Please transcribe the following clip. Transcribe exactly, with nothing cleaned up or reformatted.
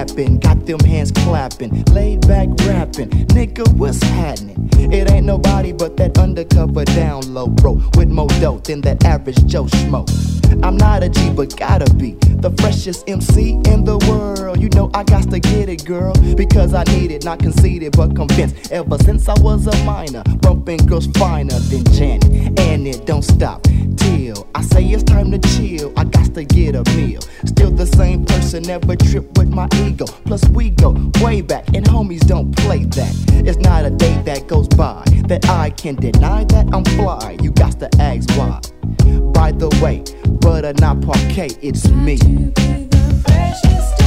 dapping, got them hands clapping, laid back rapping. Nigga, what's happening? It ain't nobody but that undercover down low bro with more dope than that average Joe Schmo. I'm not a G, but gotta be the freshest M C in the world. You know I got to get it, girl, because I need it, not conceited but convinced. Ever since I was a minor, bumping girls finer than Janet, and it don't stop till I say it's time to chill. I got to get a meal. Still the same person, never trip with my ego. Plus we go way back, and homies don't play that. It's not a day that goes by that I can deny that I'm fly. You got to ask why. By the way, butter not parquet, it's me. To be the freshest